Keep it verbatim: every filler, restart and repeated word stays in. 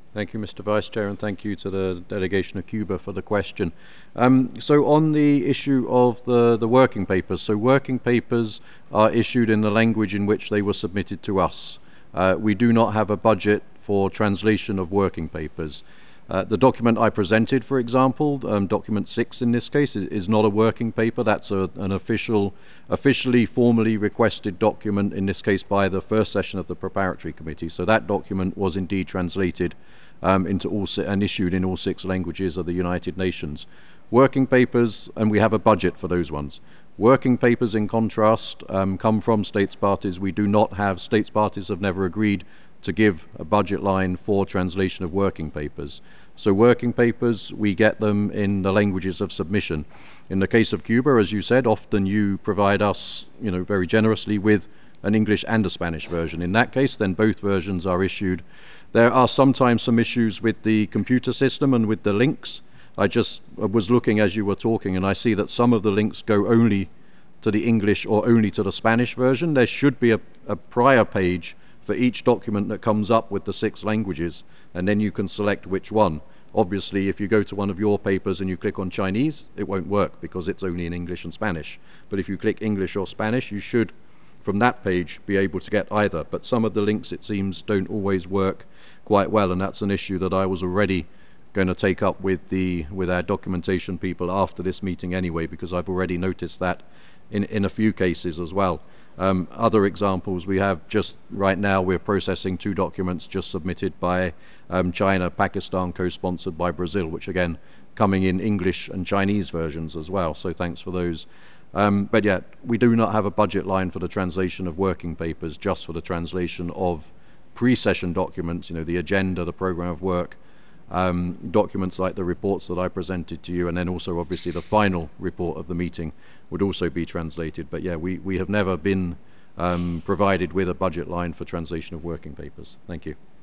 Thank you, Mister Vice Chair, and thank you to the delegation of Cuba for the question. Um, so on the issue of the, the working papers, so working papers are issued in the language in which they were submitted to us. Uh, we do not have a budget for translation of working papers. Uh, the document I presented, for example, um, document six in this case, is, is not a working paper. That's a, an official, officially, formally requested document, in this case by the first session of the preparatory committee. So that document was indeed translated um, into all si and issued in all six languages of the United Nations. Working papers, and we have a budget for those ones. Working papers, in contrast, um, come from states parties. We do not have, states parties have never agreed to give a budget line for translation of working papers. So working papers, we get them in the languages of submission. In the case of Cuba, as you said, often you provide us, you know, very generously with an English and a Spanish version. In that case, then both versions are issued. There are sometimes some issues with the computer system and with the links. I just was looking as you were talking, and I see that some of the links go only to the English or only to the Spanish version. There should be a, a prior page for each document that comes up with the six languages, and then you can select which one. Obviously, if you go to one of your papers and you click on Chinese, it won't work because it's only in English and Spanish. But if you click English or Spanish, you should, from that page, be able to get either. But some of the links, it seems, don't always work quite well, and that's an issue that I was already going to take up with the with our documentation people after this meeting anyway, because I've already noticed that in, in a few cases as well. Um, other examples we have just right now, we're processing two documents just submitted by um, China, Pakistan, co-sponsored by Brazil, which again, coming in English and Chinese versions as well, so thanks for those. Um, but yeah, we do not have a budget line for the translation of working papers, just for the translation of pre-session documents, you know, the agenda, the program of work, um, documents like the reports that I presented to you, and then also obviously the final report of the meeting would also be translated. But yeah, we, we have never been um, provided with a budget line for translation of working papers. Thank you.